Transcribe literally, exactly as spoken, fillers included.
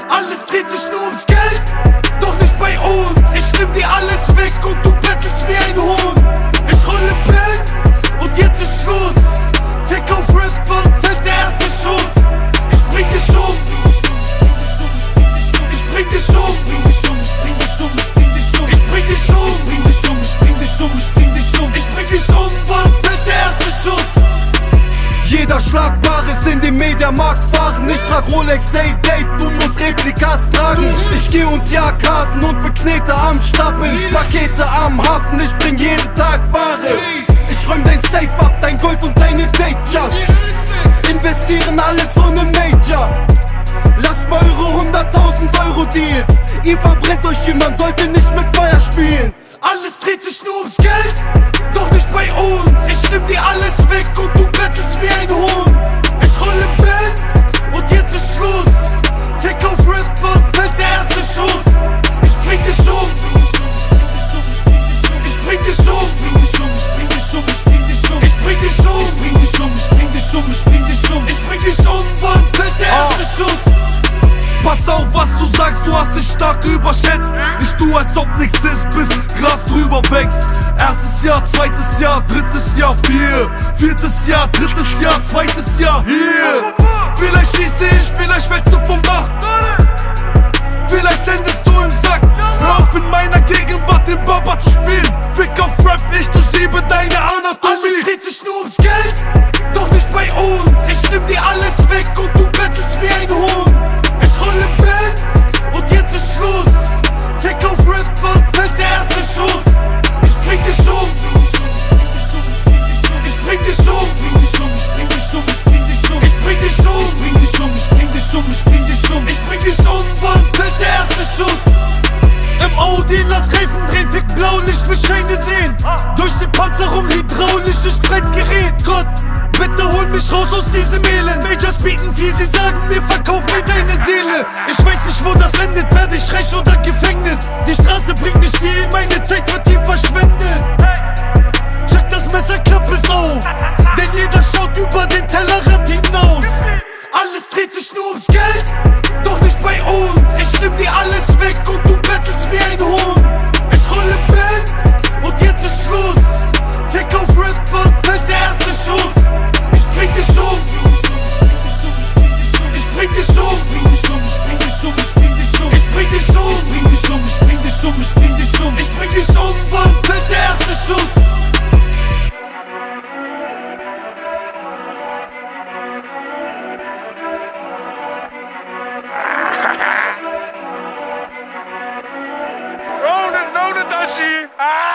Alles dreht sich nur ums Geld, doch nicht bei uns. Ich nimm dir alles weg und du bettelst wie ein Huhn. Ich rolle Benz und jetzt ist Schluss. Fick auf Rap, wann fällt der erste Schuss? Ich bring dich um, ich bring dich um, ich bring dich um, ich bring dich um, ich bring dich um, ich bring dich um, ich bring dich um, ich bring dich um, ich bring dich um, ich bring dich um, wann fällt der erste Schuss? Jeder Schlagbare ist in den Mediamarkt fahren. Ich trag Rolex Day Date, du musst Replikas tragen. Ich geh und jag Hasen und beknete am Stapeln, Pakete am Hafen, ich bring jeden Tag Ware. Ich räum dein Safe ab, dein Gold und deine Date just. Investieren alles ohne Major. Lasst mal eure hunderttausend Euro Deals. Ihr verbrennt euch hier, man sollte nicht mit Feuer spielen. Alles dreht sich nur ums Geld, doch nicht bei uns. Ich nimm dir alles weg und du bettelst wie ein Huhn. Ich rolle Benz und jetzt ist Schluss. Fick auf Rap, wann fällt der erste Schuss? Ich bring dich um, ich bring dich um, ich bring dich um, ich bring dich um, ich bring dich um, ich bring dich um, ich bring dich um, ich bring dich um, ich bring dich um, ich bring dich um, wann fällt der erste Schuss? Pass auf, was du sagst, du hast dich stark überschätzt. Ich tu, als ob nichts ist, bis Gras drüber wächst. Erstes Jahr, zweites Jahr, drittes Jahr, vier. Viertes Jahr, drittes Jahr, zweites Jahr, hier. Vielleicht schieße ich, vielleicht fällst du vom Dach. Vielleicht endest du im Sack. Hör auf, in meiner Gegenwart den Baba zu spielen. Fick auf Rap, ich durchsiebe deine Anatomie. Alles dreht sich nur ums Geld, doch nicht bei uns. Ich nimm dir alles weg und du bettelst wie ein Huhn. Ich rolle Benz und jetzt ist Schluss. Fick auf Rap, wann fällt der erste Schuss? Ich bring dich um, ich bring dich um, ich bring dich um, ich bring dich um, ich bring dich um, ich bring dich um, ich bring dich um, ich bring dich um, ich bring dich um, ich bring dich um, ich bring dich um, wann fällt der erste Schuss? Im Audi lass Reifen drehen, fick Blaulicht, will Scheine sehen. Durch die Panzerung hydraulisches Spreizgerät. Gott, bitte hol mich raus aus diesem Elend. Majors bieten viel, sie sagen mir, verkauf mir deine Seele. Ich weiß nicht, wo das endet, werde ich reich oder Gefängnis. Die Straße bringt nicht viel, meine Zeit wird hier verschwendet. Zück das Messer, klapp es auf, denn jeder schaut über den Tellerrand hinaus. Alles dreht sich nur ums Geld, doch nicht bei uns. Ich nimm dir alles weg und du bettelst wie ein Huhn. Ich rolle Benz und jetzt ist Schluss. Fick auf Rap, wann fällt der erste Schuss? Ich bring dich um, ich bring dich um, ich bring dich um, ich bring dich um, ich bring dich um, ich bring dich um, ich bring dich um, ich bring dich um, ich bring dich um, ich bring dich um, ich bring dich um, wann fällt der erste Schuss? Ronan, Ronan, Dashi! Ah!